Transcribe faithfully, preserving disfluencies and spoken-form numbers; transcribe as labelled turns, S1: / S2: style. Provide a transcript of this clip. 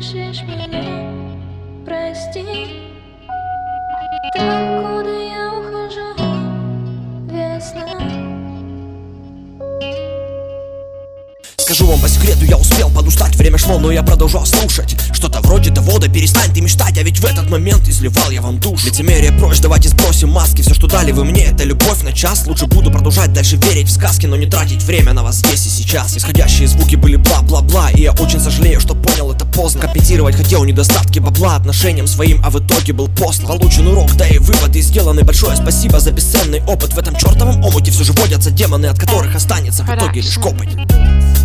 S1: слышишь меня? Прости. Там, куда я ухожу, весна.
S2: Скажу вам по секрету, я успел подустать. Время шло, но я продолжал слушать. Что-то вроде того, да перестань ты мечтать. А ведь в этот момент изливал я вам душ. Лицемерие прочь, давайте сбросим маски. Все, что дали вы мне, это любовь на час. Лучше буду продолжать дальше верить в сказки, но не тратить время на вас здесь и сейчас. Исходящие звуки были бла-бла-бла, и я очень сожалею, что понял это поздно. Компенсировать хотел недостатки бабла отношениям своим, а в итоге был поздно. Получен урок, да и выводы сделаны. Большое спасибо за бесценный опыт. В этом чертовом омуте все же водятся демоны, от которых останется в итоге лишь копоть.